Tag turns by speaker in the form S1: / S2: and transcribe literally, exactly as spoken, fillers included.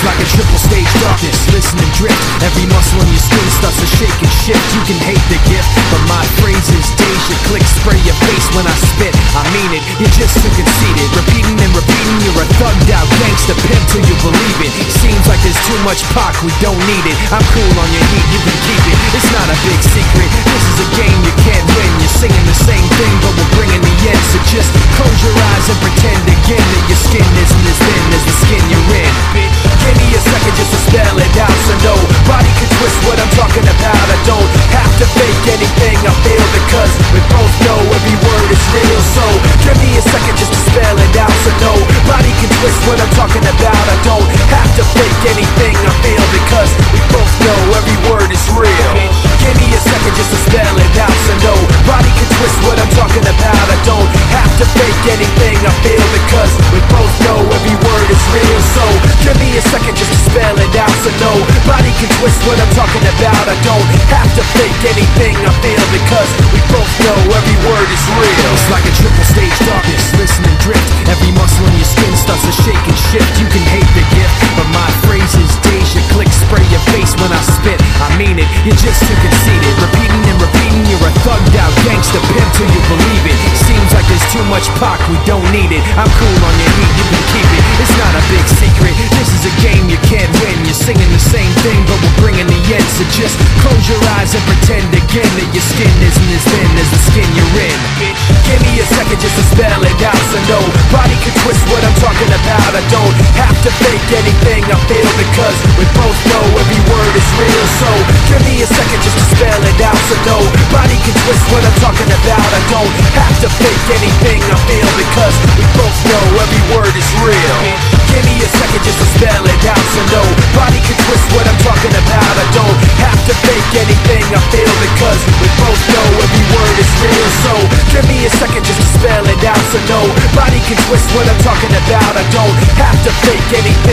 S1: like a triple stage darkness, listen and drift. Every muscle in your skin starts to shake and shift. You can hate the gift, but my phrases deja click, spray your face when I spit. I mean it, you're just too conceited. Repeating and repeating, you're a thugged out gangster pimp till you believe it. Seems like there's too much Pac, we don't need it. I'm cool on your heat, you can keep it. It's not a big secret, this is a game you can't win. You're singing the same thing, but we're bringing the end. So just close your eyes and pretend again that your skin isn't as thin as the skin you're in. Bitch, give me a second just to spell it out, so nobody can twist what I'm talking about. I don't have to fake anything I feel, because we both know every word is real. So give me a second just to spell it out, so nobody can twist what I'm talking about. I don't have to fake anything I feel, because we both know every word is real. Give me a second just to spell it out, so nobody can twist what I'm talking about. I don't have to fake anything I feel, because we both know every word is real. So give me a second just to spell it out, so nobody can twist what I'm talking about. I don't have to fake anything I feel, because we both know every word is real. It's like a triple stage darkness, listen and drift. Every muscle in your skin starts to shake and shift. You can hate the gift, but my phrases deja click, spray your face when I spit. I mean it, you're just too conceited. Repeating and repeating, you're a thugged out gangster pimp till you believe it. Seems like there's too much Pac, we don't need it. I'm cool on your heat, you can keep it. It's not a big secret, this is a game you can't win. You're singing the same thing, but we're bringing the end. So just close your eyes and pretend again that your skin isn't as thin as the skin you're in. Bitch, give me a second just to spell it out, so nobody can twist what I'm talking about. I don't have to fake anything I feel, because we both know every word is real. So give me a second just to spell it out, so nobody can twist what I'm talking about. I don't have to fake anything I feel, because we both know every word is real. Give me a second just to spell it out, so nobody can twist what I'm talking about. I don't have to fake anything I feel, because we both know every word is real. So give me a second just to spell it out, so nobody can twist what I'm talking about. I don't have to fake anything